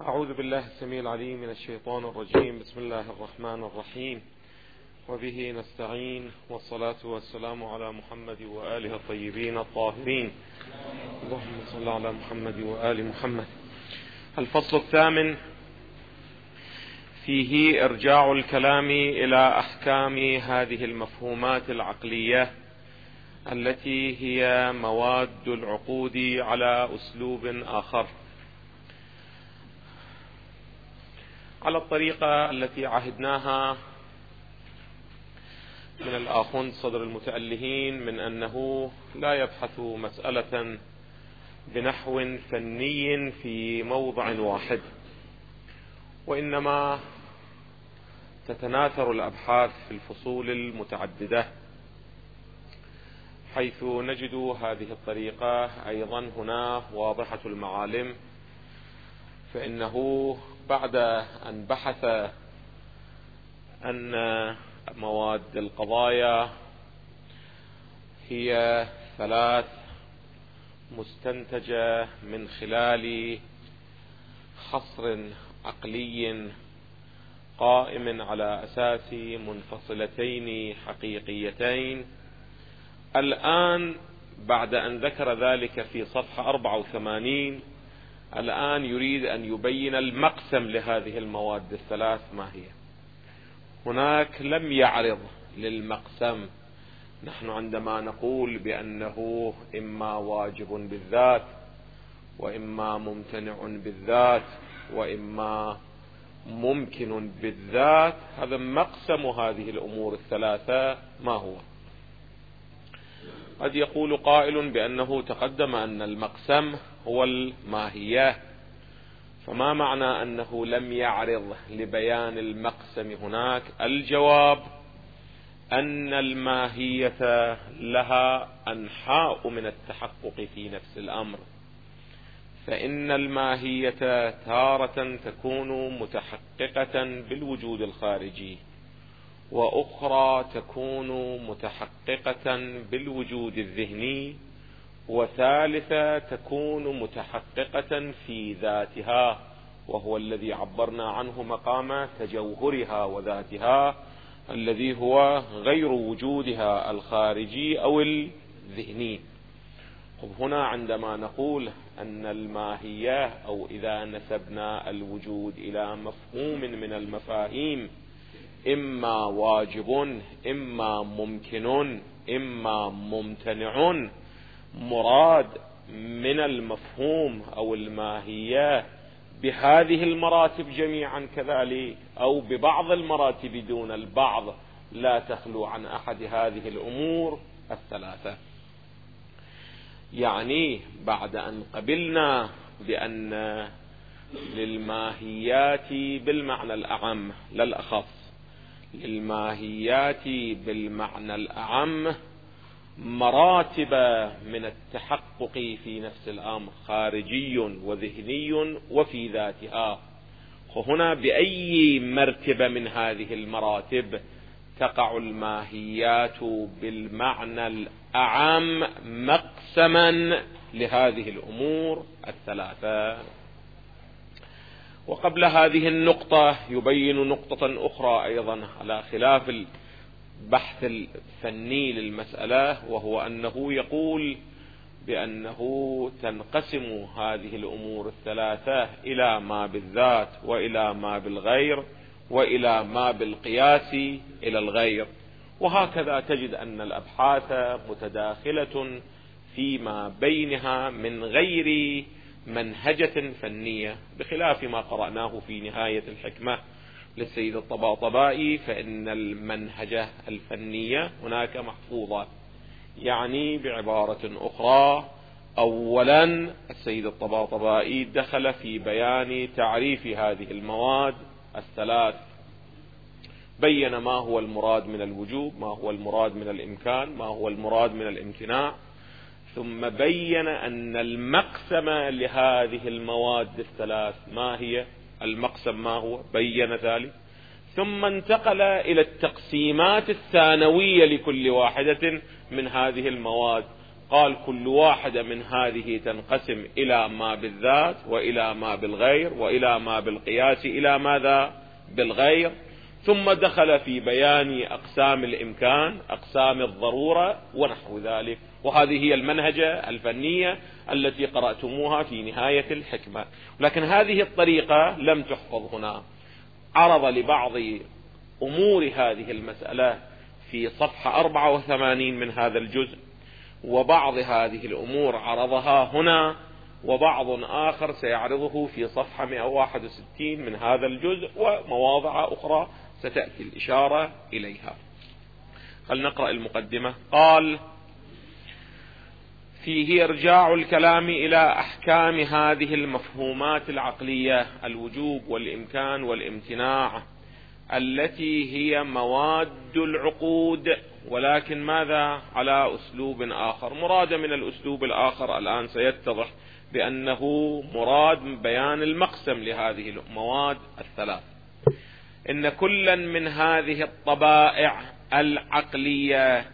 أعوذ بالله السميع العليم من الشيطان الرجيم. بسم الله الرحمن الرحيم، وبه نستعين، والصلاة والسلام على محمد وآله الطيبين الطاهرين. اللهم صل على محمد وآل محمد. الفصل الثامن فيه إرجاع الكلام إلى أحكام هذه المفهومات العقلية التي هي مواد العقود على أسلوب آخر، على الطريقة التي عهدناها من الآخوند صدر المتألهين، من أنه لا يبحث مسألة بنحو فني في موضع واحد، وإنما تتناثر الأبحاث في الفصول المتعددة، حيث نجد هذه الطريقة أيضا هنا واضحة المعالم. فإنه بعد أن بحث أن مواد القضايا هي ثلاث مستنتجة من خلال حصر عقلي قائم على أساس منفصلتين حقيقيتين، الآن بعد أن ذكر ذلك في صفحة 84 الآن يريد أن يبين المقسم لهذه المواد الثلاث ما هي. هناك لم يعرض للمقسم. نحن عندما نقول بأنه إما واجب بالذات، وإما ممتنع بالذات، وإما ممكن بالذات، هذا مقسم هذه الأمور الثلاثة ما هو؟ قد يقول قائل بأنه تقدم أن المقسم هو الماهية، فما معنى أنه لم يعرض لبيان المقسم هناك؟ الجواب أن الماهية لها أنحاء من التحقق في نفس الأمر، فإن الماهية تارة تكون متحققة بالوجود الخارجي، وأخرى تكون متحققة بالوجود الذهني، وثالثة تكون متحققة في ذاتها، وهو الذي عبرنا عنه مقام تجوهرها وذاتها، الذي هو غير وجودها الخارجي أو الذهني. هنا عندما نقول أن الماهية، أو إذا نسبنا الوجود إلى مفهوم من المفاهيم، إما واجب، إما ممكن، إما ممتنع، مراد من المفهوم أو الماهية بهذه المراتب جميعا كذلك، أو ببعض المراتب دون البعض، لا تخلو عن أحد هذه الأمور الثلاثة. يعني بعد أن قبلنا بأن للماهيات بالمعنى الأعم لا الأخص، للماهيات بالمعنى الأعم مراتب من التحقق في نفس الأمر، خارجي وذهني وفي ذاتها. هنا بأي مرتبة من هذه المراتب تقع الماهيات بالمعنى الأعم مقسما لهذه الأمور الثلاثة؟ وقبل هذه النقطة يبين نقطة أخرى أيضا على خلاف البحث الفني للمسألة، وهو أنه يقول بأنه تنقسم هذه الأمور الثلاثة إلى ما بالذات، وإلى ما بالغير، وإلى ما بالقياس إلى الغير. وهكذا تجد أن الأبحاث متداخلة فيما بينها من غير منهجة فنية، بخلاف ما قرأناه في نهاية الحكمة للسيد الطباطبائي، فإن المنهجة الفنية هناك محفوظة. يعني بعبارة أخرى، أولا السيد الطباطبائي دخل في بيان تعريف هذه المواد الثلاث، بين ما هو المراد من الوجوب، ما هو المراد من الإمكان، ما هو المراد من الامتناع، ثم بين أن المقسم لهذه المواد الثلاث ما هي، المقسم ما هو، بين ذلك، ثم انتقل إلى التقسيمات الثانوية لكل واحدة من هذه المواد. قال كل واحدة من هذه تنقسم إلى ما بالذات وإلى ما بالغير وإلى ما بالقياس إلى ماذا بالغير، ثم دخل في بيان أقسام الإمكان، أقسام الضرورة ونحو ذلك. وهذه هي المنهجة الفنية التي قرأتموها في نهاية الحكمة، لكن هذه الطريقة لم تحفظ هنا. عرض لبعض أمور هذه المسألة في صفحة 84 من هذا الجزء، وبعض هذه الأمور عرضها هنا، وبعض آخر سيعرضه في صفحة 161 من هذا الجزء، ومواضع أخرى ستأتي الإشارة إليها. خلينا نقرأ المقدمة. قال: فيه إرجاع الكلام إلى أحكام هذه المفهومات العقلية، الوجوب والإمكان والامتناع، التي هي مواد العقود، ولكن ماذا؟ على أسلوب آخر. مراد من الأسلوب الآخر الآن سيتضح بأنه مراد بيان المقسم لهذه المواد الثلاث. إن كلا من هذه الطبائع العقلية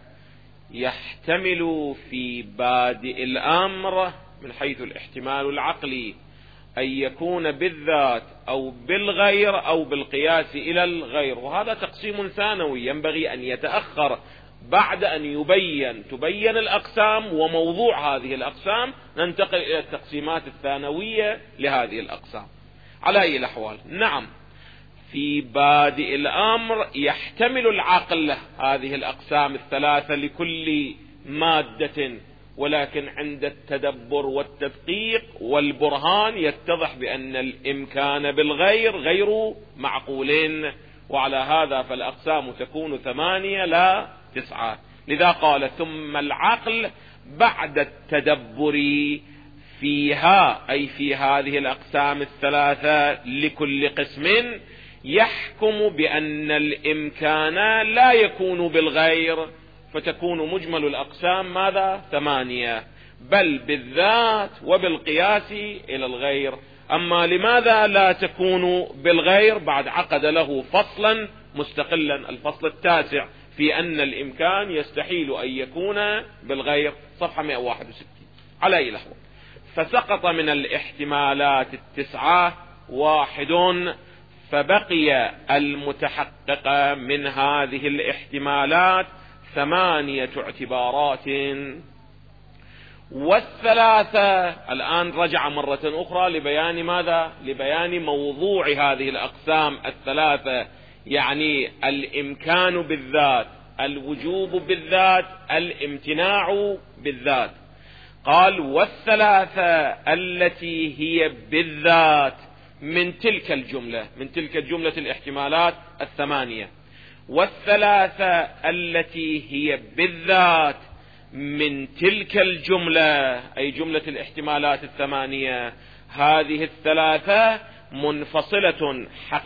يحتمل في بادئ الأمر من حيث الاحتمال العقلي أن يكون بالذات أو بالغير أو بالقياس إلى الغير، وهذا تقسيم ثانوي ينبغي أن يتأخر بعد أن تبين الأقسام وموضوع هذه الأقسام، ننتقل إلى التقسيمات الثانوية لهذه الأقسام. على أي الأحوال، نعم، في بادئ الأمر يحتمل العقل هذه الأقسام الثلاثة لكل مادة، ولكن عند التدبر والتدقيق والبرهان يتضح بأن الإمكان بالغير غير معقولين، وعلى هذا فالأقسام تكون 8 لا 9. لذا قال: ثم العقل بعد التدبر فيها، أي في هذه الأقسام الثلاثة لكل قسم، يحكم بأن الإمكان لا يكون بالغير، فتكون مجمل الأقسام ماذا؟ 8، بل بالذات وبالقياس إلى الغير. أما لماذا لا تكون بالغير؟ بعد عقد له فصلا مستقلا، الفصل التاسع في أن الإمكان يستحيل أن يكون بالغير، صفحة 161. على أي لحظة، فسقط من الاحتمالات 9 واحد، فبقي المتحقق من هذه الاحتمالات 8 اعتبارات، والثلاثة. الآن رجع مرة أخرى لبيان ماذا؟ لبيان موضوع هذه الأقسام الثلاثة، يعني الإمكان بالذات، الوجوب بالذات، الامتناع بالذات. قال: والثلاثة التي هي بالذات من تلك الجملة، من تلك الجملة الاحتمالات 8، والثلاثة التي هي بالذات من تلك الجملة، أي جملة الاحتمالات 8، هذه الثلاثة منفصلة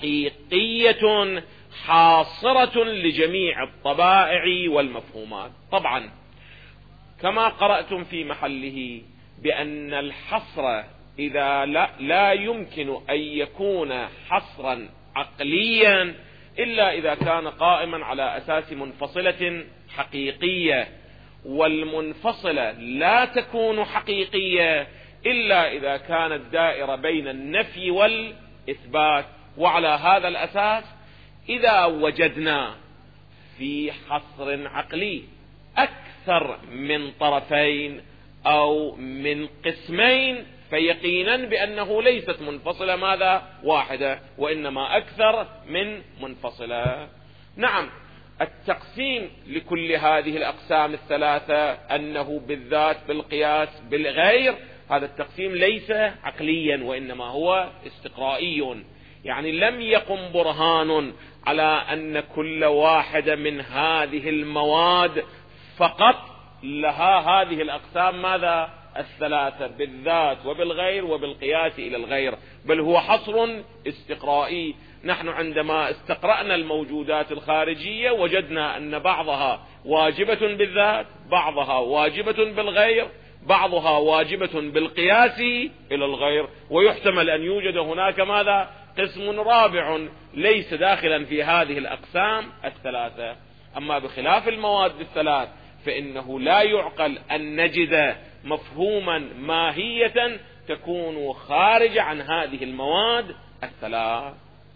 حقيقية حاصرة لجميع الطبائع والمفهومات. طبعا كما قرأتم في محله بأن الحصر إذا لا يمكن أن يكون حصرا عقليا إلا إذا كان قائما على أساس منفصلة حقيقية، والمنفصلة لا تكون حقيقية إلا إذا كانت دائرة بين النفي والإثبات. وعلى هذا الأساس إذا وجدنا في حصر عقلي أكثر من طرفين أو من قسمين، فيقينا بأنه ليست منفصلة ماذا؟ واحدة، وإنما أكثر من منفصلة. نعم، التقسيم لكل هذه الأقسام الثلاثة أنه بالذات بالقياس بالغير، هذا التقسيم ليس عقليا وإنما هو استقرائي، يعني لم يقم برهان على أن كل واحدة من هذه المواد فقط لها هذه الأقسام ماذا؟ الثلاثة، بالذات وبالغير وبالقياس إلى الغير، بل هو حصر استقرائي. نحن عندما استقرأنا الموجودات الخارجية وجدنا أن بعضها واجبة بالذات، بعضها واجبة بالغير، بعضها واجبة بالقياس إلى الغير، ويحتمل أن يوجد هناك ماذا؟ قسم رابع ليس داخلا في هذه الأقسام الثلاثة. أما بخلاف المواد الثلاث فإنه لا يعقل أن نجد مفهوما ماهية تكون خارجة عن هذه المواد الثلاث.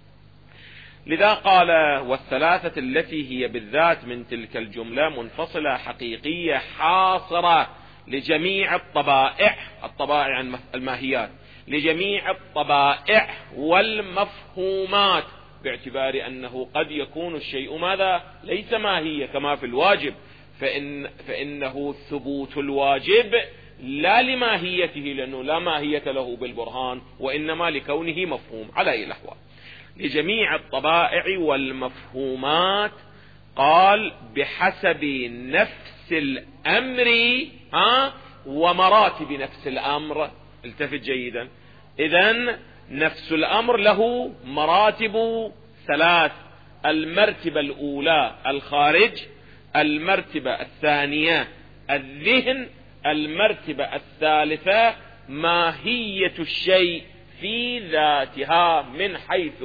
لذا قال: والثلاثة التي هي بالذات من تلك الجملة منفصلة حقيقية حاصرة لجميع الطبائع عن الماهيات، لجميع الطبائع والمفهومات، باعتبار أنه قد يكون الشيء ماذا؟ ليس ماهية كما في الواجب، فإنه ثبوت الواجب لا لماهيته، لأنه لا ماهية له بالبرهان، وإنما لكونه مفهوم على أي الأحوال. لجميع الطبائع والمفهومات، قال بحسب نفس الأمر ومراتب نفس الأمر. التفت جيدا. إذن نفس الأمر له مراتب ثلاث: المرتبة الأولى الخارج، المرتبة الثانية الذهن، المرتبة الثالثة ماهية الشيء في ذاتها، من حيث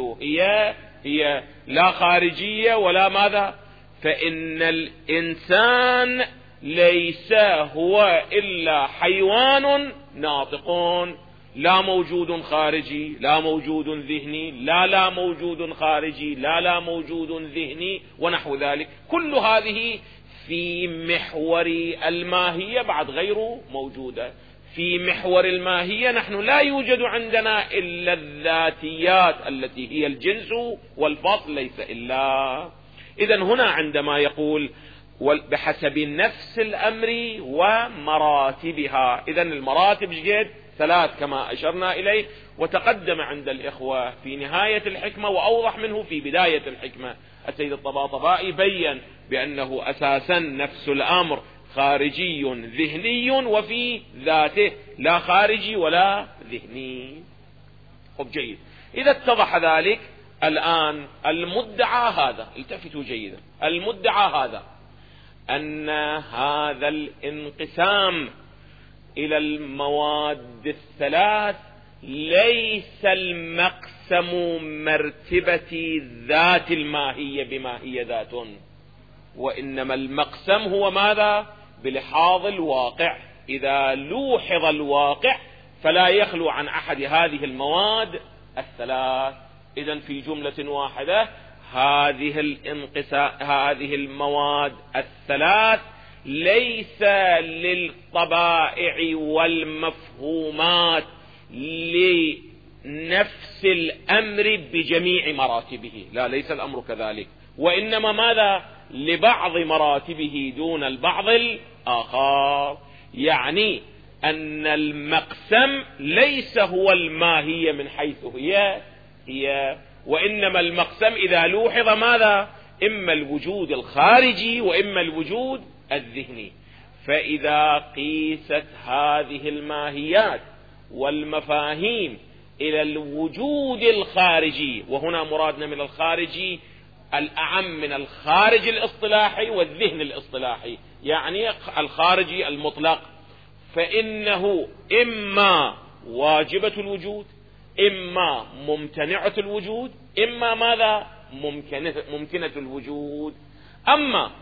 هي لا خارجية ولا ماذا. فإن الإنسان ليس هو إلا حيوان ناطق، لا موجود خارجي، لا موجود ذهني، لا موجود خارجي، لا موجود ذهني، ونحو ذلك. كل هذه في محور الماهية بعد غير موجودة. في محور الماهية نحن لا يوجد عندنا إلا الذاتيات التي هي الجنس والفصل، ليس إلا. إذن هنا عندما يقول بحسب نفس الأمر ومراتبها، إذن المراتب جد ثلاث كما أشرنا إليه، وتقدم عند الإخوة في نهاية الحكمة وأوضح منه في بداية الحكمة. السيد الطباطبائي بيّن بأنه أساسا نفس الأمر خارجي ذهني وفي ذاته، لا خارجي ولا ذهني. خب جيد. إذا اتضح ذلك الآن المدعى هذا، التفتوا جيدا، المدعى هذا أن هذا الانقسام إلى المواد الثلاث ليس المقسم مرتبة ذات الماهية بما هي ذات، وإنما المقسم هو ماذا؟ بلحاظ الواقع. إذا لوحظ الواقع فلا يخلو عن أحد هذه المواد الثلاث. إذن في جملة واحدة هذه المواد الثلاث ليس للطبائع والمفهومات لنفس الأمر بجميع مراتبه، لا، ليس الأمر كذلك، وإنما ماذا؟ لبعض مراتبه دون البعض الآخر. يعني أن المقسم ليس هو الماهية من حيث هي، وإنما المقسم إذا لوحظ ماذا؟ إما الوجود الخارجي وإما الوجود الذهني. فإذا قيست هذه الماهيات والمفاهيم إلى الوجود الخارجي، وهنا مرادنا من الخارجي الأعم من الخارج الاصطلاحي والذهن الاصطلاحي، يعني الخارجي المطلق، فإنه إما واجبة الوجود، إما ممتنعة الوجود، إما ماذا؟ ممكنة الوجود. أما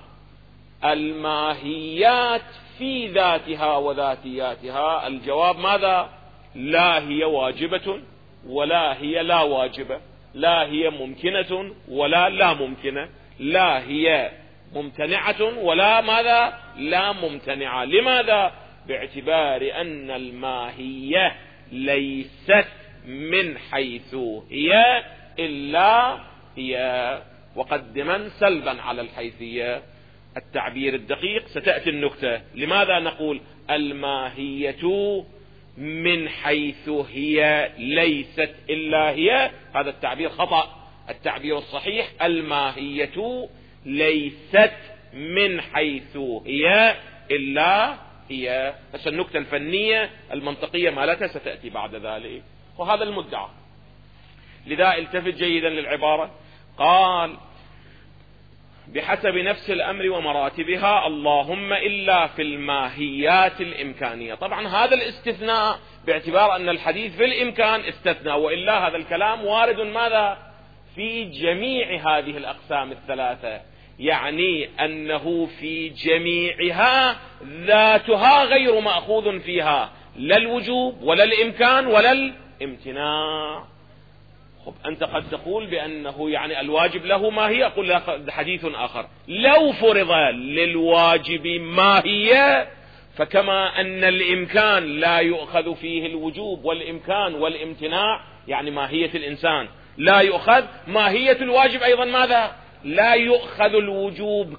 الماهيات في ذاتها وذاتياتها، الجواب ماذا؟ لا هي واجبة ولا هي لا واجبة، لا هي ممكنة ولا لا ممكنة، لا هي ممتنعة ولا ماذا؟ لا ممتنعة. لماذا؟ باعتبار أن الماهية ليست من حيث هي إلا هي، وقدما سلبا على الحيثية. التعبير الدقيق ستأتي النكتة. لماذا نقول الماهية من حيث هي ليست إلا هي؟ هذا التعبير خطأ. التعبير الصحيح الماهية ليست من حيث هي إلا هي. بس النكتة الفنية المنطقية مالتها ستأتي بعد ذلك، وهذا المدعى. لذا التفت جيدا للعبارة. قال بحسب نفس الأمر ومراتبها، اللهم إلا في الماهيات الإمكانية. طبعا هذا الاستثناء باعتبار أن الحديث في الإمكان استثناء، وإلا هذا الكلام وارد ماذا؟ في جميع هذه الأقسام الثلاثة. يعني أنه في جميعها ذاتها غير مأخوذ فيها لا الوجوب ولا الإمكان ولا الامتناع. خب أنت قد تقول بأنه يعني الواجب له ماهية، أقول لك حديث آخر: لو فرض للواجب ماهية فكما أن الإمكان لا يؤخذ فيه الوجوب والإمكان والامتناع، يعني ماهية الإنسان لا يؤخذ، ماهية الواجب أيضا ماذا؟ لا يؤخذ الوجوب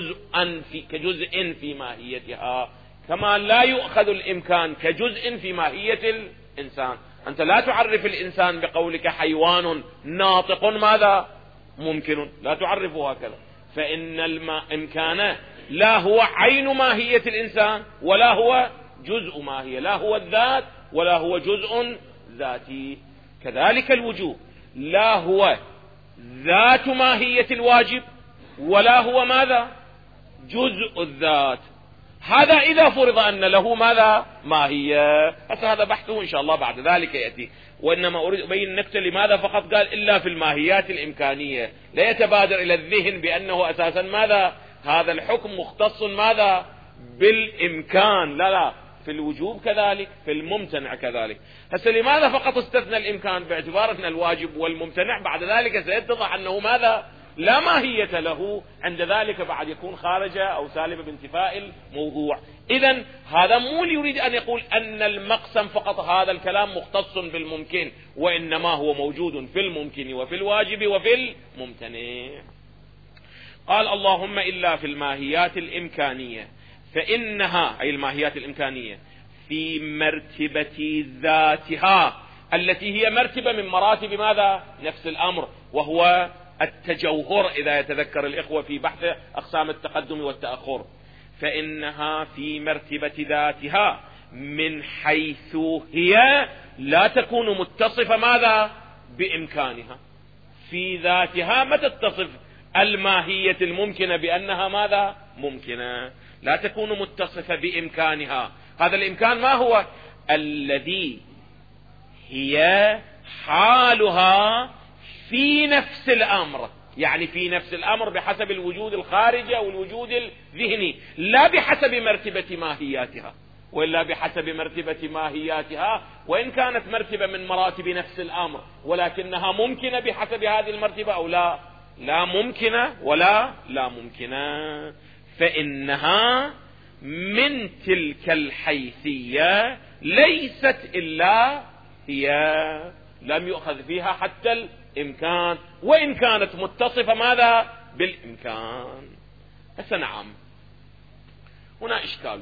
كجزء في ماهيتها، كما لا يؤخذ الإمكان كجزء في ماهية الإنسان. أنت لا تعرف الإنسان بقولك حيوان ناطق ماذا؟ ممكن، لا تعرفه هكذا، فإن الإمكان لا هو عين ماهية الإنسان ولا هو جزء ماهية، لا هو الذات ولا هو جزء ذاتي. كذلك الوجوب لا هو ذات ماهية الواجب ولا هو ماذا؟ جزء الذات. هذا إذا فرض أن له ماذا؟ ماهية. هذا بحثه إن شاء الله بعد ذلك يأتي، وإنما أريد أبين النكتة لماذا فقط قال إلا في الماهيات الإمكانية، لا يتبادر إلى الذهن بأنه أساسا ماذا؟ هذا الحكم مختص ماذا؟ بالإمكان. لا، في الوجوب كذلك، في الممتنع كذلك. لماذا فقط استثنى الإمكان؟ باعتبار أن الواجب والممتنع بعد ذلك سيتضح أنه ماذا؟ لا ماهية له، عند ذلك بعد يكون خارجة أو سالبة بانتفاء الموضوع. إذن هذا مو يريد أن يقول أن المقسم فقط هذا الكلام مختص بالممكن، وإنما هو موجود في الممكن وفي الواجب وفي الممتنع. قال: اللهم إلا في الماهيات الإمكانية فإنها، أي الماهيات الإمكانية، في مرتبة ذاتها التي هي مرتبة من مراتب ماذا؟ نفس الأمر، وهو التجوهر إذا يتذكر الإخوة في بحث أقسام التقدم والتأخر. فإنها في مرتبة ذاتها من حيث هي لا تكون متصفة ماذا؟ بإمكانها. في ذاتها ما تتصف الماهية الممكنة بأنها ماذا؟ ممكنة، لا تكون متصفة بإمكانها. هذا الإمكان ما هو؟ الذي هي حالها في نفس الأمر، يعني في نفس الأمر بحسب الوجود الخارجي أو الوجود الذهني، لا بحسب مرتبة ماهياتها، وإلا بحسب مرتبة ماهياتها وإن كانت مرتبة من مراتب نفس الأمر، ولكنها ممكنة بحسب هذه المرتبة أو لا؟ لا ممكنة ولا لا ممكنة. فإنها من تلك الحيثية ليست إلا هي، لم يؤخذ فيها حتى الإمكان، وإن كانت متصفة ماذا؟ بالإمكان. نعم، هنا إشكال.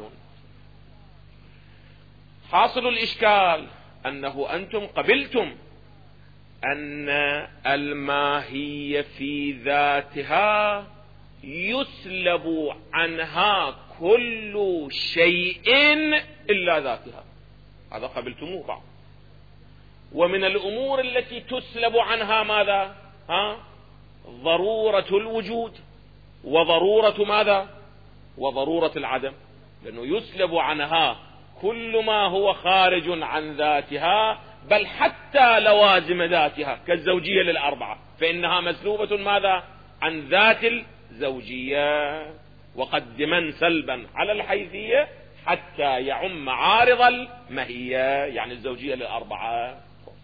حاصل الإشكال أنه أنتم قبلتم أن الماهية في ذاتها يسلب عنها كل شيء إلا ذاتها، هذا قبلتموه بعض. ومن الأمور التي تسلب عنها ماذا؟ ضرورة الوجود وضرورة ماذا؟ وضرورة العدم، لأنه يسلب عنها كل ما هو خارج عن ذاتها، بل حتى لوازم ذاتها كالزوجية للأربعة، فإنها مسلوبة ماذا؟ عن ذات الزوجية. وقدما سلبا على الحيثية حتى يعم عارض المهية، يعني الزوجية للأربعة.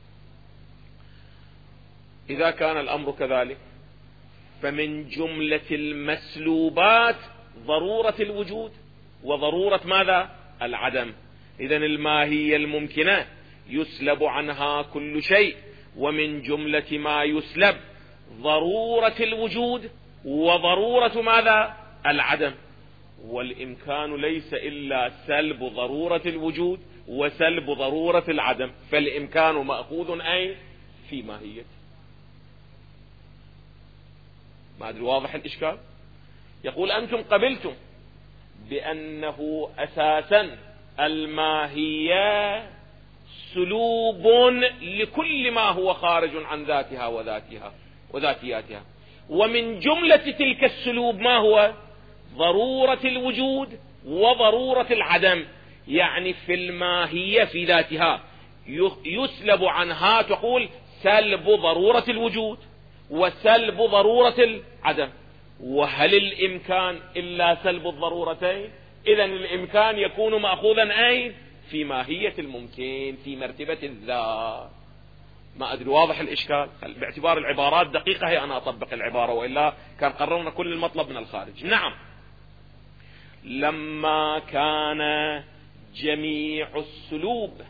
إذا كان الأمر كذلك فمن جملة المسلوبات ضرورة الوجود وضرورة ماذا؟ العدم. إذن الماهية الممكنة يسلب عنها كل شيء، ومن جملة ما يسلب ضرورة الوجود وضرورة ماذا؟ العدم. والإمكان ليس إلا سلب ضرورة الوجود وسلب ضرورة العدم، فالإمكان مأخوذ أي في ماهيته. ما أدري واضح الإشكال؟ يقول أنتم قبلتم بأنه أساسا الماهية سلوب لكل ما هو خارج عن ذاتها وذاتياتها، ومن جملة تلك السلوب ما هو؟ ضرورة الوجود وضرورة العدم. يعني في الماهية في ذاتها يسلب عنها، تقول سلب ضرورة الوجود وسلب ضرورة العدم، وهل الإمكان إلا سلب الضرورتين؟ إذن الإمكان يكون مأخوذا أين؟ في ماهية الممكن، في مرتبة الذات. ما أدري واضح الإشكال؟ باعتبار العبارات دقيقة هي أنا أطبق العبارة، وإلا كان قررنا كل المطلب من الخارج. نعم، لما كان جميع السلوب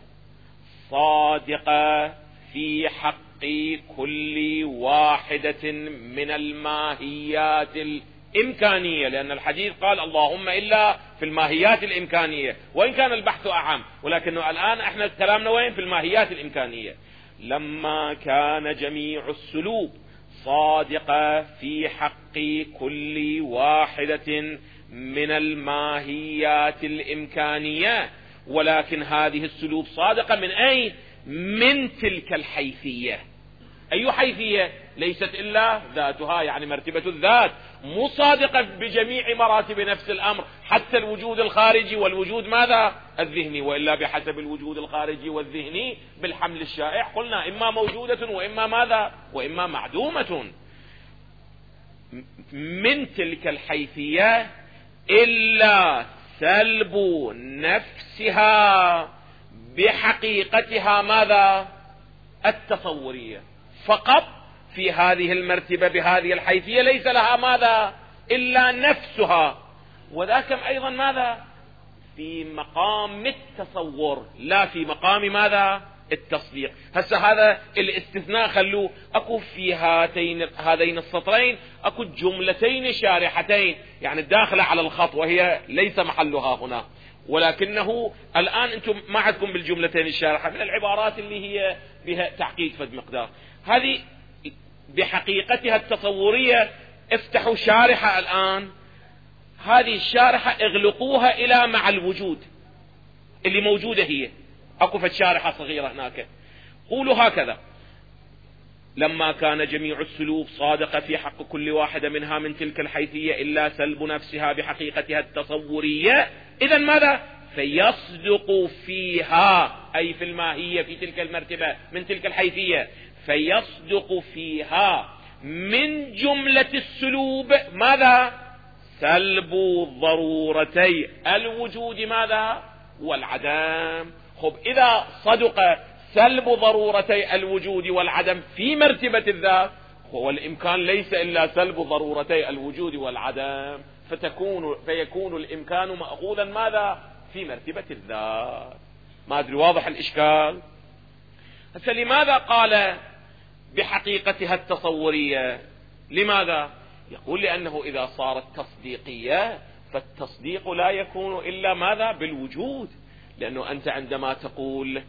صادقة في حق كل واحدة من الماهيات الإمكانية، لأن الحديث قال اللهم إلا في الماهيات الإمكانية، وإن كان البحث أعم، ولكنه الآن احنا كلامنا وين؟ في الماهيات الإمكانية. لما كان جميع السلوب صادقة في حق كل واحدة من الماهيات الإمكانية، ولكن هذه السلوب صادقة من أين؟ من تلك الحيثية. أي حيثية؟ ليست إلا ذاتها، يعني مرتبة الذات، مصادقة بجميع مراتب نفس الأمر، حتى الوجود الخارجي والوجود ماذا؟ الذهني، وإلا بحسب الوجود الخارجي والذهني بالحمل الشائع قلنا إما موجودة وإما ماذا؟ وإما معدومة. من تلك الحيثية إلا سلب نفسها بحقيقتها ماذا؟ التصورية فقط. في هذه المرتبة بهذه الحيثية ليس لها ماذا؟ إلا نفسها، وذاك أيضا ماذا؟ في مقام التصور، لا في مقام ماذا؟ التصديق. هسه هذا الاستثناء خلوه اكو في هذين السطرين اكو جملتين شارحتين، يعني الداخلة على الخط، وهي ليس محلها هنا، ولكنه الآن أنتم ما عندكم بالجملتين الشارحة من العبارات اللي هي بها تعقيد فد مقدار. هذه بحقيقتها التصورية افتحوا شارحة الآن، هذه الشارحة اغلقوها إلى مع الوجود اللي موجودة، هي أكو فد شارحة صغيرة هناك. قولوا هكذا: لما كان جميع السلوب صادقة في حق كل واحدة منها من تلك الحيثية إلا سلب نفسها بحقيقتها التصورية، إذن ماذا؟ فيصدق فيها، أي في الماهية في تلك المرتبة من تلك الحيثية، فيصدق فيها من جملة السلوب ماذا؟ سلب ضرورتي الوجود ماذا؟ والعدم. خب إذا صدق سلب ضرورتي الوجود والعدم في مرتبة الذات، هو الإمكان ليس إلا سلب ضرورتي الوجود والعدم، فيكون الإمكان مأخوذا ماذا؟ في مرتبة الذات. ما أدري واضح الإشكال؟ هسه لماذا قال بحقيقتها التصورية؟ لماذا؟ يقول لأنه إذا صارت تصديقية فالتصديق لا يكون إلا ماذا؟ بالوجود. لأنه أنت عندما تقول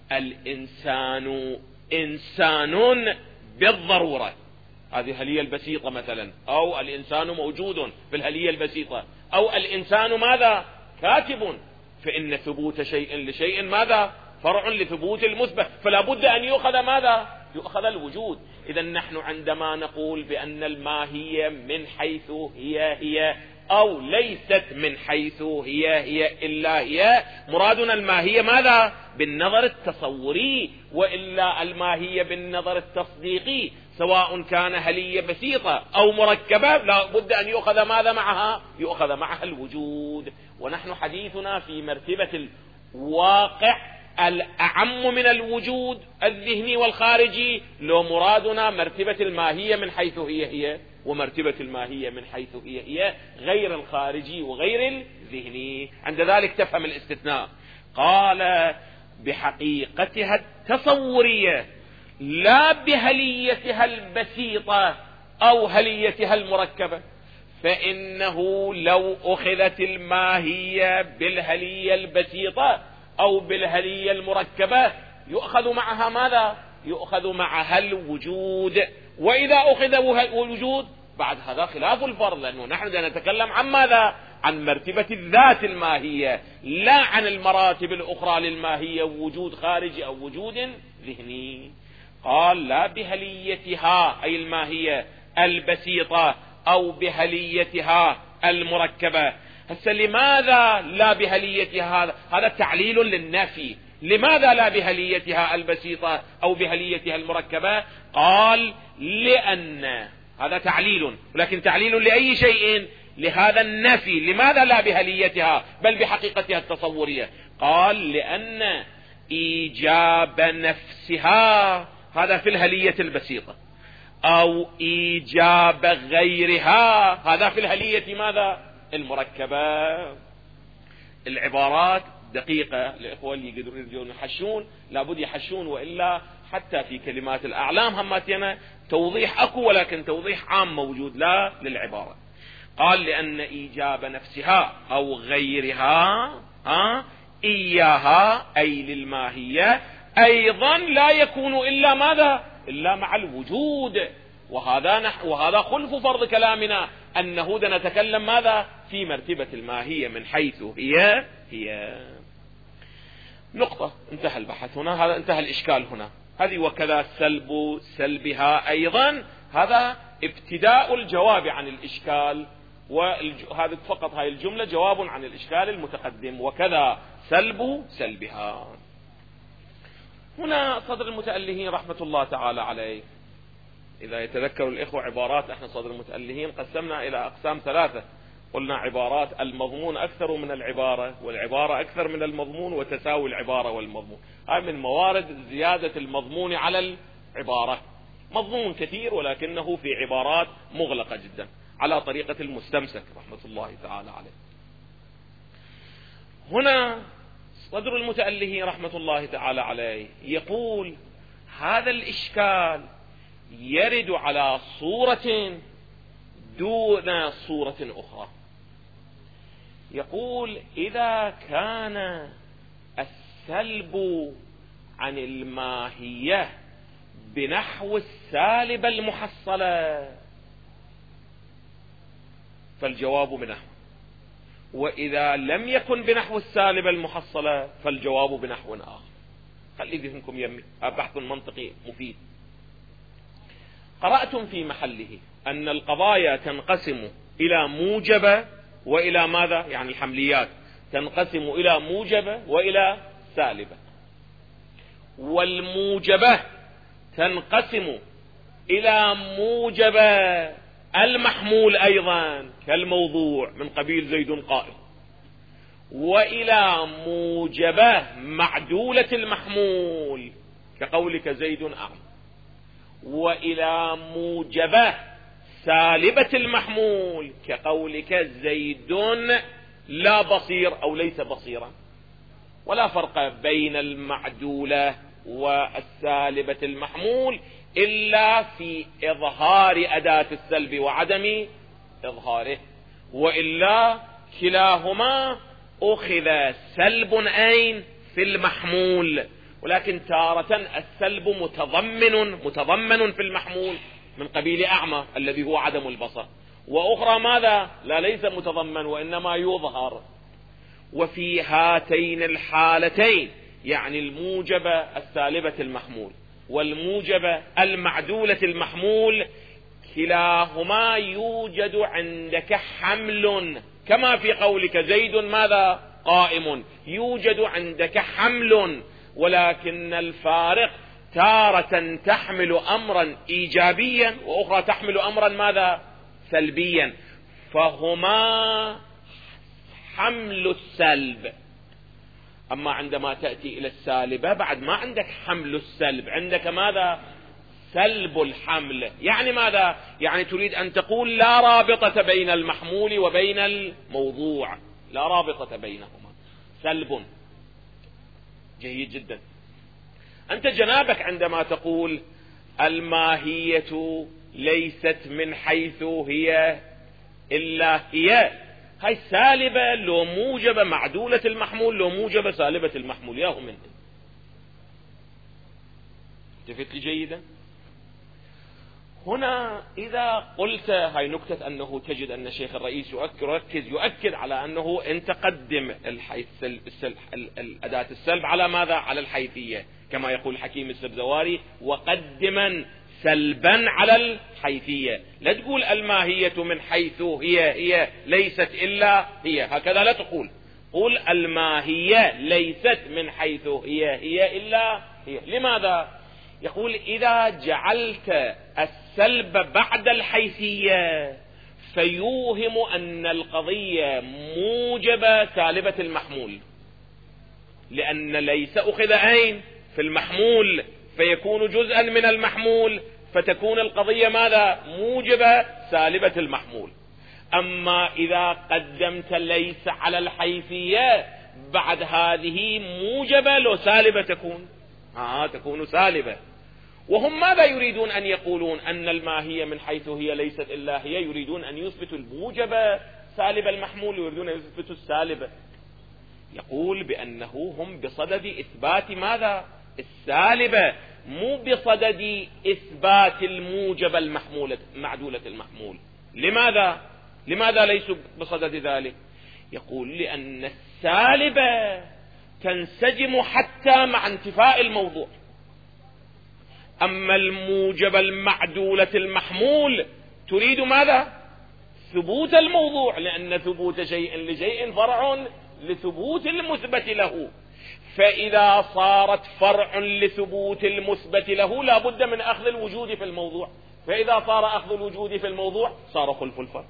الإنسان إنسان بالضرورة، هذه الهلية البسيطة مثلا، أو الإنسان موجود بالهلية البسيطة، أو الإنسان ماذا؟ كاتب، فإن ثبوت شيء لشيء ماذا؟ فرع لثبوت المثبت، فلا بد أن يؤخذ ماذا؟ يؤخذ الوجود. إذا نحن عندما نقول بأن الماهية من حيث هي أو ليست من حيث هي إلا هي، مرادنا الماهية ماذا؟ بالنظر التصوري، وإلا الماهية بالنظر التصديقي، سواء كان هلية بسيطة أو مركبة لا بد أن يؤخذ ماذا معها؟ يؤخذ معها الوجود. ونحن حديثنا في مرتبة الواقع الأعم من الوجود الذهني والخارجي، لو مرادنا مرتبة الماهية من حيث هي، ومرتبة الماهية من حيث هي غير الخارجي وغير الذهني. عند ذلك تفهم الاستثناء. قال بحقيقتها التصورية لا بهليتها البسيطة أو هليتها المركبة، فإنه لو أخذت الماهية بالهلية البسيطة أو بالهلية المركبة يؤخذ معها ماذا؟ يؤخذ معها الوجود. وإذا أخذ الوجود بعد هذا خلاف الفرض، لأنه نحن نتكلم عن ماذا؟ عن مرتبة الذات الماهية، لا عن المراتب الأخرى للماهية، وجود خارجي أو وجود ذهني. قال لا بهليتها أي الماهية البسيطة أو بهليتها المركبة. هسه لماذا لا بهليتها؟ هذا تعليل للنفي. لماذا لا بهليتها البسيطة أو بهليتها المركبة؟ قال لأن هذا تعليل، ولكن تعليل لأي شيء؟ لهذا النفي. لماذا لا بهليتها بل بحقيقتها التصورية؟ قال لأن إيجاب نفسها هذا في الهلية البسيطة، أو إيجاب غيرها هذا في الهلية ماذا؟ المركبة. العبارات دقيقة، الإخوة اللي يقدرون يرجعون يحشون لابد يحشون، وإلا حتى في كلمات الأعلام هماتنا توضيح أكو، ولكن توضيح عام موجود لا للعبارة. قال لأن إيجاب نفسها أو غيرها إياها أي للماهية أيضا لا يكون إلا ماذا؟ إلا مع الوجود. وهذا خلف فرض كلامنا أنه نتكلم ماذا؟ في مرتبة الماهية من حيث هي نقطة. انتهى البحث هنا، هذا انتهى الإشكال هنا. هذه وكذا سلب سلبها أيضا، هذا ابتداء الجواب عن الإشكال، وهذا فقط هاي الجملة جواب عن الإشكال المتقدم. وكذا سلب سلبها. هنا صدر المتألهين رحمة الله تعالى عليه، إذا يتذكر الإخوة عبارات احنا صدر المتألهين قسمنا إلى أقسام ثلاثة. قلنا عبارات المضمون أكثر من العبارة، والعبارة أكثر من المضمون، وتساوي العبارة والمضمون. هاي من موارد زيادة المضمون على العبارة. مضمون كثير ولكنه في عبارات مغلقة جدا على طريقة المستمسك رحمة الله تعالى عليه. هنا صدر المتألهين رحمة الله تعالى عليه يقول هذا الإشكال يرد على صورة دون صورة أخرى. يقول إذا كان السلب عن الماهية بنحو السالب المحصلة فالجواب بنحو، وإذا لم يكن بنحو السالب المحصلة فالجواب بنحو آخر. خلي ذهنكم يمي، بحث منطقي مفيد. قرأتم في محله أن القضايا تنقسم إلى موجبة وإلى ماذا؟ يعني الحمليات تنقسم إلى موجبة وإلى سالبة، والموجبة تنقسم إلى موجبة المحمول أيضا كالموضوع من قبيل زيد قائم، وإلى موجبة معدولة المحمول كقولك زيد أعمى، وإلى موجبة سالبة المحمول كقولك زيد لا بصير أو ليس بصيرا. ولا فرق بين المعدولة والسالبة المحمول إلا في إظهار أداة السلب وعدم إظهاره، وإلا كلاهما أخذ سلب أين في المحمول، ولكن تارة السلب متضمن في المحمول من قبيل أعمى الذي هو عدم البصر، وأخرى ماذا؟ لا ليس متضمن وإنما يظهر. وفي هاتين الحالتين يعني الموجبة السالبة المحمول والموجبة المعدولة المحمول كلاهما يوجد عندك حمل، كما في قولك زيد ماذا؟ قائم. يوجد عندك حمل، ولكن الفارق تارة تحمل أمرا إيجابيا وأخرى تحمل أمرا ماذا؟ سلبيا، فهما حمل السلب. أما عندما تأتي إلى السالبة بعد ما عندك حمل السلب، عندك ماذا؟ سلب الحمل. يعني ماذا؟ يعني تريد أن تقول لا رابطة بين المحمول وبين الموضوع، لا رابطة بينهما، سلب. جيد جدا. أنت جنابك عندما تقول الماهية ليست من حيث هي إلا هي، هاي سالبة لو موجبة معدولة المحمول لو موجبة سالبة المحمول، ياهم منه. التفت لي جيدا. هنا إذا قلت هاي نكتة أنه تجد أن الشيخ الرئيس يؤكد على أنه أنت قدم الأداة السلب على ماذا؟ على الحيثية، كما يقول حكيم السبزواري وقدما سلبا على الحيثية. لا تقول الماهية من حيث هي ليست إلا هي، هكذا لا تقول. قل الماهية ليست من حيث هي إلا هي. لماذا؟ يقول إذا جعلت السلب بعد الحيثية فيوهم أن القضية موجبة سالبة المحمول، لأن ليس أخذ عين في المحمول فيكون جزءا من المحمول، فتكون القضية ماذا؟ موجبة سالبة المحمول. أما إذا قدمت ليس على الحيثية بعد هذه موجبة لو سالبة تكون سالبة. وهم ماذا يريدون أن يقولون؟ أن الماهية من حيث هي ليست إلا هي، يريدون أن يثبتوا الموجبة سالب المحمول، يريدون أن يثبتوا السالبة. يقول بأنه هم بصدد إثبات ماذا؟ السالبة، مو بصدد إثبات الموجبة معدولة المحمول. لماذا ليسوا بصدد ذلك؟ يقول لأن السالبة تنسجم حتى مع انتفاء الموضوع، أما الموجبة المعدولة المحمول تريد ماذا؟ ثبوت الموضوع، لأن ثبوت شيء لشيء فرع لثبوت المثبت له، فإذا صارت فرع لثبوت المثبت له لا بد من أخذ الوجود في الموضوع، فإذا صار أخذ الوجود في الموضوع صار خلف الفرع.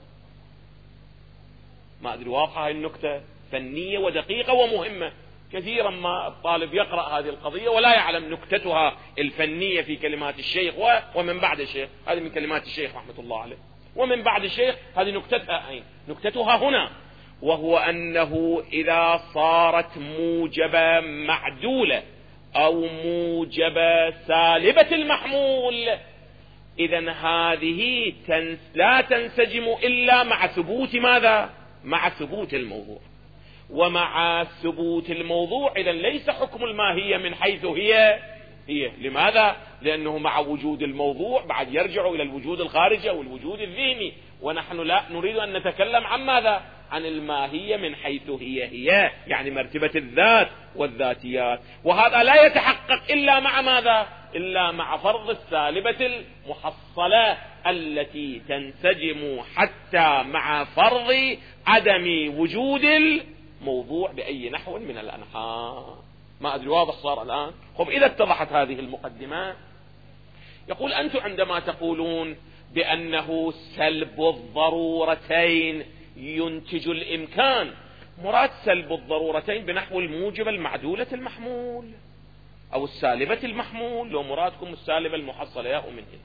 ما أدري واضحة هذه النكتة، فنية ودقيقة ومهمة. كثيرا ما الطالب يقرأ هذه القضية ولا يعلم نكتتها الفنية في كلمات الشيخ ومن بعد الشيخ. هذه من كلمات الشيخ رحمة الله عليه، ومن بعد الشيخ هذه نكتتها هنا، وهو أنه إذا صارت موجبة معدولة أو موجبة سالبة المحمول، إذن هذه لا تنسجم إلا مع ثبوت ماذا؟ مع ثبوت الموضوع. ومع ثبوت الموضوع إذن ليس حكم الماهية من حيث هي. لماذا؟ لأنه مع وجود الموضوع بعد يرجع إلى الوجود الخارجي أو الوجود الذهني، ونحن لا نريد أن نتكلم عن ماذا؟ عن الماهية من حيث هي يعني مرتبة الذات والذاتيات، وهذا لا يتحقق إلا مع ماذا؟ إلا مع فرض السالبة المحصلة التي تنسجم حتى مع فرض عدم وجود الموضوع بأي نحو من الأنحاء. ما أدري واضح صار الآن؟ خب إذا اتضحت هذه المقدمة، يقول أنتم عندما تقولون بأنه سلب الضرورتين ينتج الإمكان، مراد سلب الضرورتين بنحو الموجبة المعدولة المحمول أو السالبة المحمول، لو مرادكم السالبة المحصلة يا أمنين.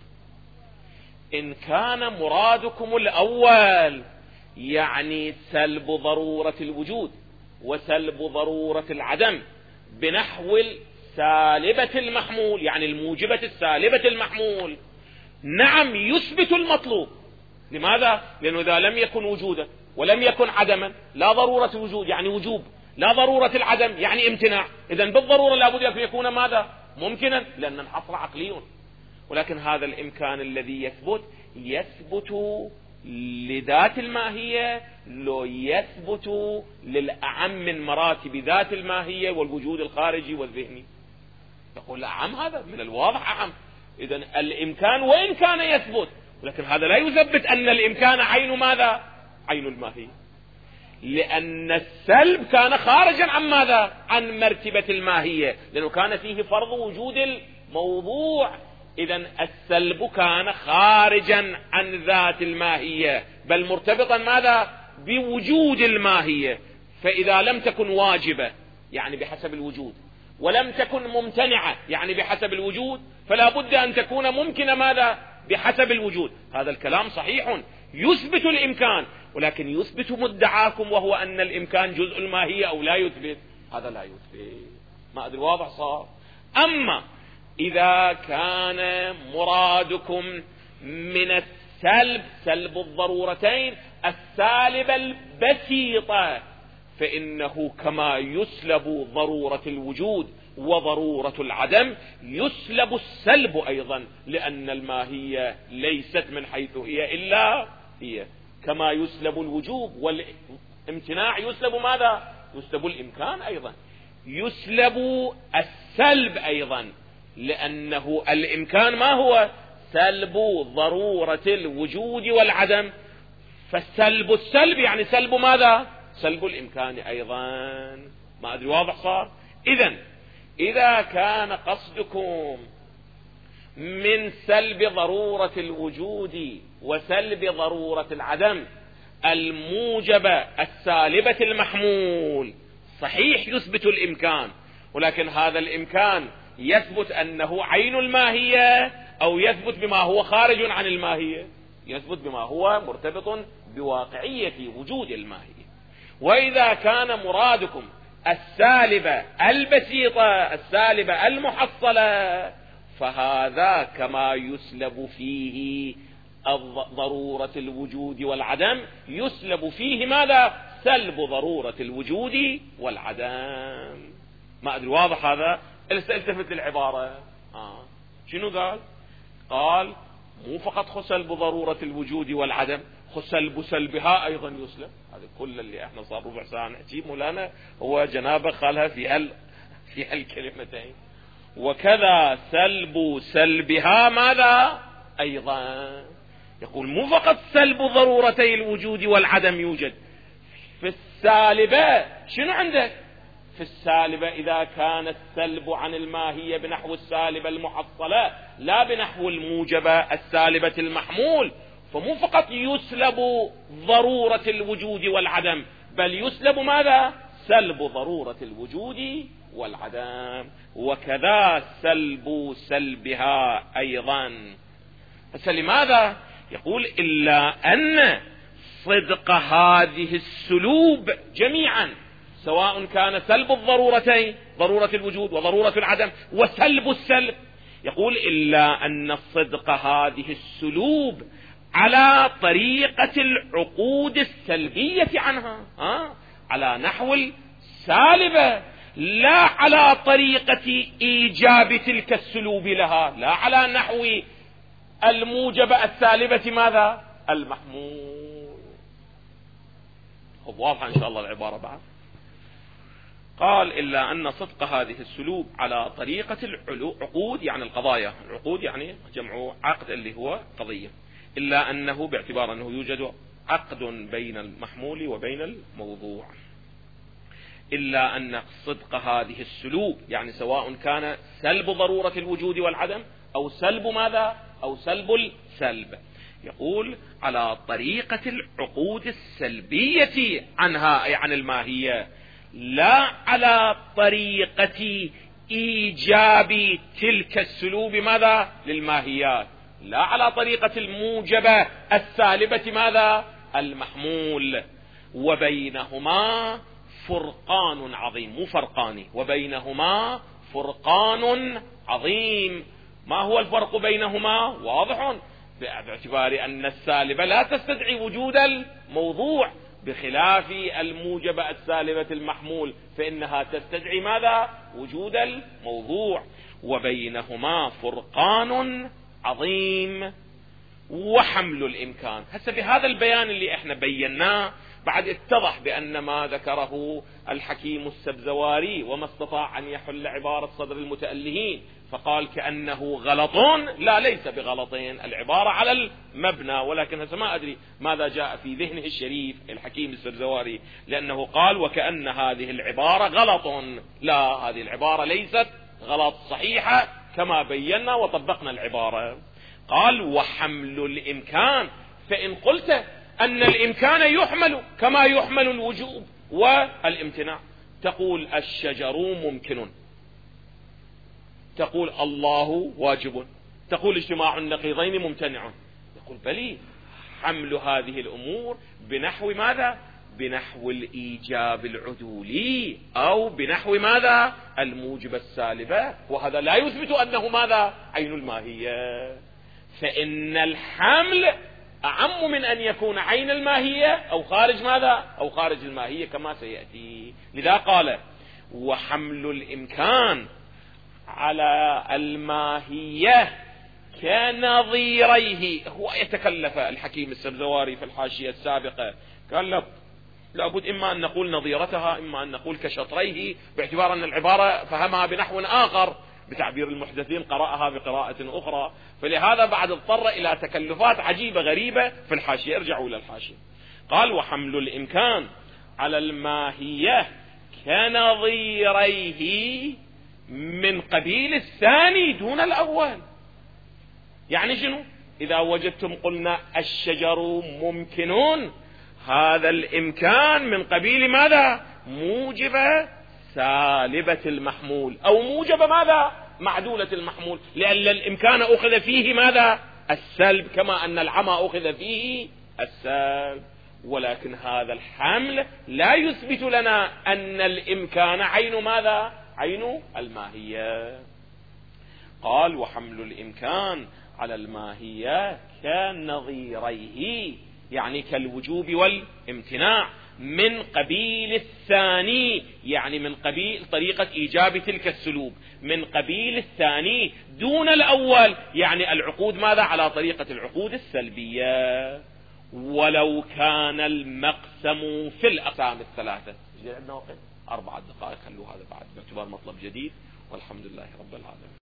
إن كان مرادكم الأول يعني سلب ضرورة الوجود وسلب ضرورة العدم بنحو السالبة المحمول، يعني الموجبة السالبة المحمول، نعم يثبت المطلوب. لماذا؟ لأنه إذا لم يكن وجودا ولم يكن عدما لا ضرورة الوجود يعني وجوب، لا ضرورة العدم يعني امتناع، إذن بالضرورة لابد أن يكون ماذا؟ ممكنا، لأن الحصر عقلي. ولكن هذا الإمكان الذي يثبت لذات الماهية، لو يثبت للأعم من مراتب ذات الماهية والوجود الخارجي والذهني. يقول أعم، هذا من الواضح أعم. إذن الإمكان وإن كان يثبت، ولكن هذا لا يثبت أن الإمكان عين ماذا؟ عين الماهية، لأن السلب كان خارجا عن ماذا؟ عن مرتبة الماهية، لأنه كان فيه فرض وجود الموضوع. إذن السلب كان خارجا عن ذات الماهية، بل مرتبطا ماذا؟ بوجود الماهية. فإذا لم تكن واجبة يعني بحسب الوجود، ولم تكن ممتنعة يعني بحسب الوجود، فلا بد أن تكون ممكنة ماذا؟ بحسب الوجود. هذا الكلام صحيح يثبت الإمكان، ولكن يثبت مدعاكم وهو أن الإمكان جزء الماهية أو لا يثبت، هذا لا يثبت. ما أدري واضح صار؟ أما إذا كان مرادكم من السلب سلب الضرورتين السالبة البسيطة، فإنه كما يسلب ضرورة الوجود وضرورة العدم يسلب السلب أيضا، لأن الماهية ليست من حيث هي إلا هي. كما يسلب الوجوب والامتناع يسلب ماذا؟ يسلب الإمكان أيضا، يسلب السلب أيضا، لأنه الإمكان ما هو؟ سلب ضرورة الوجود والعدم، فالسلب السلب يعني سلب ماذا؟ سلب الإمكان أيضا. ما أدري واضح صار؟ إذن إذا كان قصدكم من سلب ضرورة الوجود وسلب ضرورة العدم الموجبة السالبة المحمول، صحيح يثبت الإمكان، ولكن هذا الإمكان يثبت أنه عين الماهية أو يثبت بما هو خارج عن الماهية؟ يثبت بما هو مرتبط بواقعية وجود الماهية. وإذا كان مرادكم السالبة البسيطة السالبة المحصلة، فهذا كما يسلب فيه ضرورة الوجود والعدم يسلب فيه ماذا؟ سلب ضرورة الوجود والعدم. ما أدري واضح هذا؟ التفت للعبارة. شنو قال؟ قال مو فقط سلب ضرورة الوجود والعدم، سلبها أيضا يسلب. هذا كل اللي احنا صار ربع ساعة نحكي مولانا هو جنابه قالها في هالكلمتين. وكذا سلبها ماذا أيضا؟ يقول مو فقط سلب ضرورتي الوجود والعدم يوجد في السالبة. شنو عندك في السالبة؟ إذا كان السلب عن الماهية بنحو السالبة المحصلة لا بنحو الموجبة السالبة المحمول، فمو فقط يسلب ضرورة الوجود والعدم، بل يسلب ماذا؟ سلب ضرورة الوجود والعدم. وكذا سلبها أيضا. لماذا؟ يقول إلا أن صدق هذه السلوب جميعا، سواء كان سلب الضرورتين ضرورة الوجود وضرورة العدم وسلب السلب، يقول إلا أن صدق هذه السلوب على طريقة العقود السلبية عنها، على نحو السالبة، لا على طريقة إيجاب تلك السلوب لها، لا على نحو الموجبة السالبة ماذا؟ المحمول. واضحة إن شاء الله العبارة بعد. قال إلا أن صدق هذه السلوب على طريقة العقود، يعني القضايا، العقود يعني جمع عقد اللي هو قضية، إلا أنه باعتبار أنه يوجد عقد بين المحمول وبين الموضوع، إلا أن صدق هذه السلوب يعني سواء كان سلب ضرورة الوجود والعدم أو سلب ماذا؟ أو سلب السلب، يقول على طريقة العقود السلبية عنها أي عن الماهية، لا على طريقة إيجاب تلك السلوب ماذا؟ للماهيات، لا على طريقة الموجبة السالبة ماذا؟ المحمول. وبينهما فرقان عظيم، مو فرقان، وبينهما فرقان عظيم. ما هو الفرق بينهما؟ واضح، باعتبار أن السالبة لا تستدعي وجود الموضوع، بخلاف الموجبة السالبة المحمول فإنها تستدعي ماذا؟ وجود الموضوع. وبينهما فرقان عظيم وحمل الإمكان. هسه بهذا البيان اللي احنا بيناه بعد اتضح بأن ما ذكره الحكيم السبزواري وما استطاع أن يحل عبارة صدر المتألهين فقال كأنه غلطون، لا ليس بغلطين، العبارة على المبنى، ولكن هسه ما أدري ماذا جاء في ذهنه الشريف الحكيم السبزواري، لأنه قال وكأن هذه العبارة غلط. لا، هذه العبارة ليست غلط، صحيحة كما بينا وطبقنا العبارة. قال وحمل الإمكان، فإن قلت أن الإمكان يحمل كما يحمل الوجوب والامتناع، تقول الشجر ممكن، تقول الله واجب، تقول اجتماع النقيضين ممتنع، يقول بلي حمل هذه الأمور بنحو ماذا؟ بنحو الإيجاب العدولي أو بنحو ماذا؟ الموجب السالبة، وهذا لا يثبت أنه ماذا؟ عين الماهية. فإن الحمل أعم من أن يكون عين الماهية أو خارج ماذا؟ أو خارج الماهية كما سيأتي. لذا قال وحمل الإمكان على الماهية كنظيريه. هو يتكلف الحكيم السبزواري في الحاشية السابقة قال لابد إما أن نقول نظيرتها إما أن نقول كشطريه، باعتبار أن العبارة فهمها بنحو آخر، بتعبير المحدثين قرأها بقراءة أخرى، فلهذا بعد اضطر إلى تكلفات عجيبة غريبة في الحاشية. ارجعوا إلى الحاشية. قال وحمل الإمكان على الماهية كنظيريه من قبيل الثاني دون الأول. يعني شنو؟ إذا وجدتم قلنا الشجر ممكنون، هذا الإمكان من قبيل ماذا؟ موجب سالبة المحمول، أو موجب ماذا؟ معدولة المحمول، لأن الإمكان أخذ فيه ماذا؟ السلب، كما أن العمى أخذ فيه السلب. ولكن هذا الحمل لا يثبت لنا أن الإمكان عين ماذا؟ عين الماهية. قال وحمل الإمكان على الماهية كنظيريه، يعني كالوجوب والامتناع، من قبيل الثاني، يعني من قبيل طريقة إيجاب تلك السلوب، من قبيل الثاني دون الأول، يعني العقود ماذا؟ على طريقة العقود السلبية. ولو كان المقسم في الأقسام الثلاثة. عندنا وقت 4 دقائق، خلوا هذا بعد باعتبار مطلب جديد، والحمد لله رب العالمين.